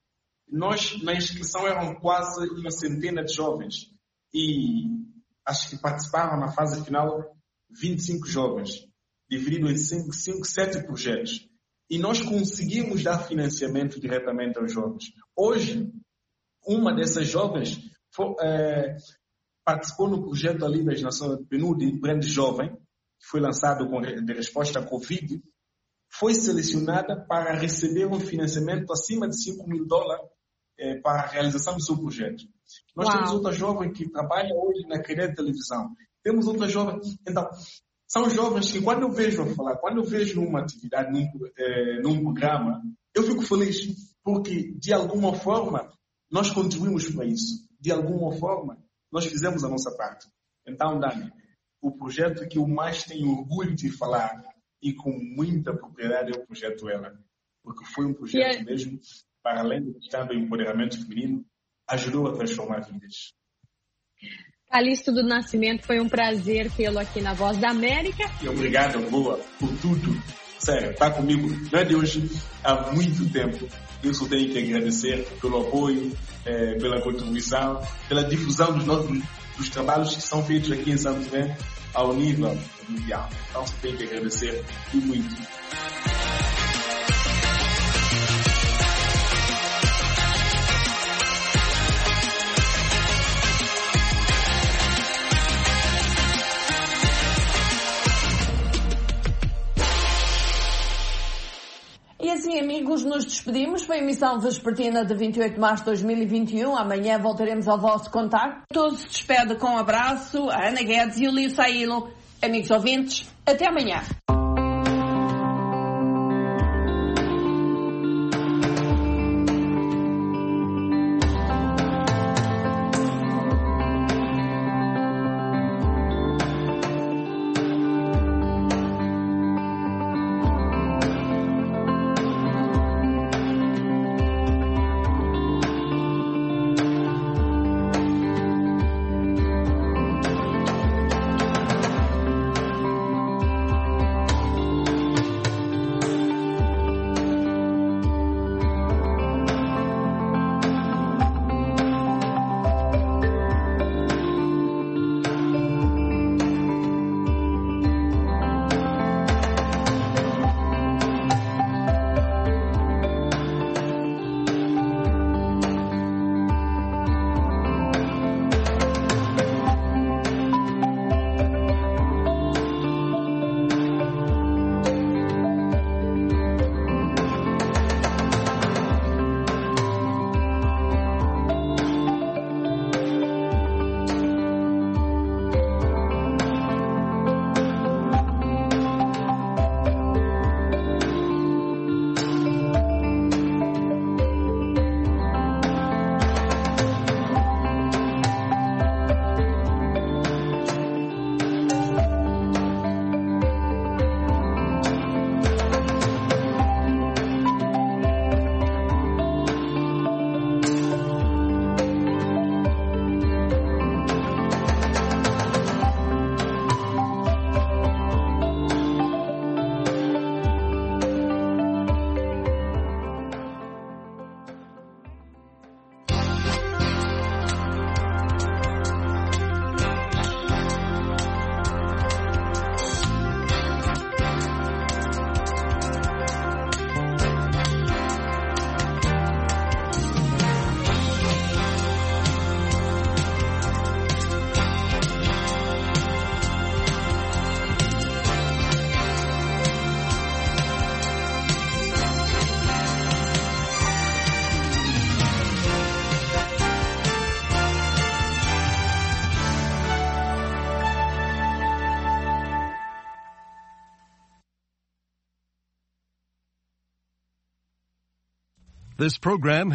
Speaker 10: Nós, na inscrição, eram quase uma centena de jovens. E acho que participaram na fase final vinte e cinco jovens. Dividido em cinco, sete projetos. E nós conseguimos dar financiamento diretamente aos jovens. Hoje, uma dessas jovens foi, é, participou no projeto ali das Nações P N U D, Empreende Jovem, que foi lançado com, de resposta à Covid, foi selecionada para receber um financiamento acima de cinco mil dólares é, para a realização do seu projeto. Nós Uau. Temos outra jovem que trabalha hoje na cadeia de televisão. Temos outra jovem... Então, são jovens que, quando eu vejo a falar, quando eu vejo numa atividade, num, eh, num programa, eu fico feliz, porque, de alguma forma, nós contribuímos para isso. De alguma forma, nós fizemos a nossa parte. Então, Dani, o projeto que eu mais tenho orgulho de falar e com muita propriedade é o projeto Ela. Porque foi um projeto yeah. mesmo, para além do que do empoderamento feminino, ajudou a transformar vidas.
Speaker 9: Calixto do Nascimento, foi um prazer tê-lo aqui na Voz da América.
Speaker 10: E obrigado, Boa, por tudo. Sério, está comigo, não é de hoje, há muito tempo. Eu só tenho que agradecer pelo apoio, eh, pela contribuição, pela difusão dos nossos dos trabalhos que são feitos aqui em São Tomé ao nível mundial. Então, só tenho que agradecer e muito.
Speaker 2: E assim, amigos, nos despedimos. Foi a emissão vespertina de vinte e oito de março de dois mil e vinte e um. Amanhã voltaremos ao vosso contacto. Todos se despede com um abraço. A Ana Guedes e o Lío Saílo. Amigos ouvintes, até amanhã.
Speaker 11: This program